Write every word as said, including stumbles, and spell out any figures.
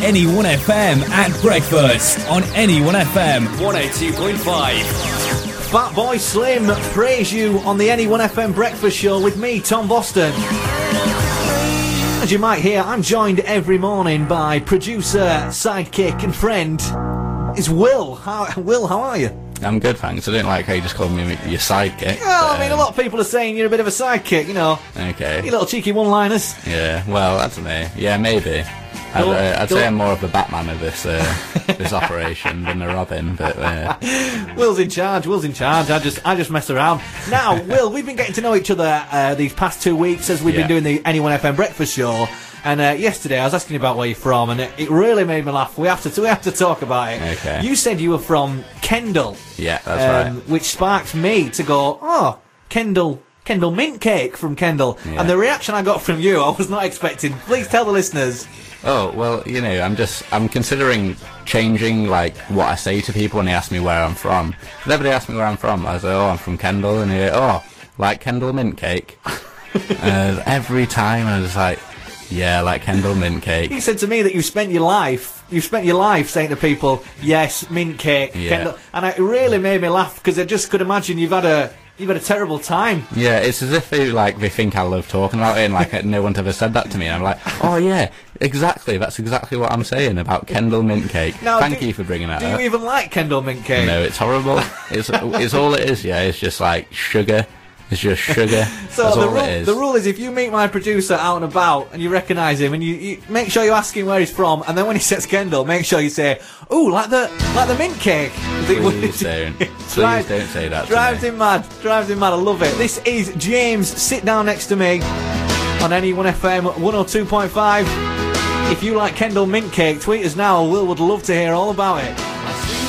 Anyone F M at breakfast on Anyone F M one oh two point five. Fatboy Slim, praise you on the Anyone F M breakfast show with me, Tom Boston. As you might hear, I'm joined every morning by producer, sidekick and friend. It's Will. How, Will, how are you? I'm good, thanks. I don't like how you just called me your sidekick. Well, but, I mean, a lot of people are saying you're a bit of a sidekick, you know. Okay. You little cheeky one-liners. Yeah, well, I don't know. Yeah, maybe. I'd, Go- uh, I'd go- say I'm more of the Batman of this uh, this operation than the Robin, but uh, Will's in charge. Will's in charge. I just, I just mess around. Now, Will, we've been getting to know each other uh, these past two weeks as we've Yeah. been doing the Anyone F M breakfast show. And uh, yesterday I was asking you about where you're from, and it, it really made me laugh. We have to, we have to talk about it. Okay. You said you were from Kendal. yeah, that's um, right. Which sparked me to go, oh, Kendal, Kendal mint cake from Kendal. Yeah. And the reaction I got from you, I was not expecting. Please tell the listeners. Oh, well, you know, I'm just, I'm considering changing, like, what I say to people when they ask me where I'm from. If everybody asks me where I'm from, I say, oh, I'm from Kendal, and they go, oh, like Kendal mint cake. uh, every time I was like, yeah, like Kendal mint cake. You said to me that you spent your life, you spent your life saying to people, yes, mint cake, Yeah. Kendal. And it really made me laugh, because I just could imagine you've had a, you've had a terrible time. Yeah, it's as if they, like, they think I love talking about it, and, like, no one's ever said that to me. And I'm like, oh, yeah, exactly, that's exactly what I'm saying about Kendal mint cake. Now, Thank do- you for bringing that Do up. you even like Kendal mint cake? No, it's horrible. It's it's all it is, yeah. It's just like sugar. It's just sugar. So That's the all rule, it is. the rule is, if you meet my producer out and about and you recognise him, and you, you make sure you ask him where he's from, and then when he says Kendal, make sure you say, "Ooh, like the like the mint cake." Please don't. Please Drives- don't say that to Drives me. him mad. Drives him mad. I love it. This is James. Sit down next to me on Anyone F M one oh two point five. If you like Kendal mint cake, tweet us now. Will would love to hear all about it.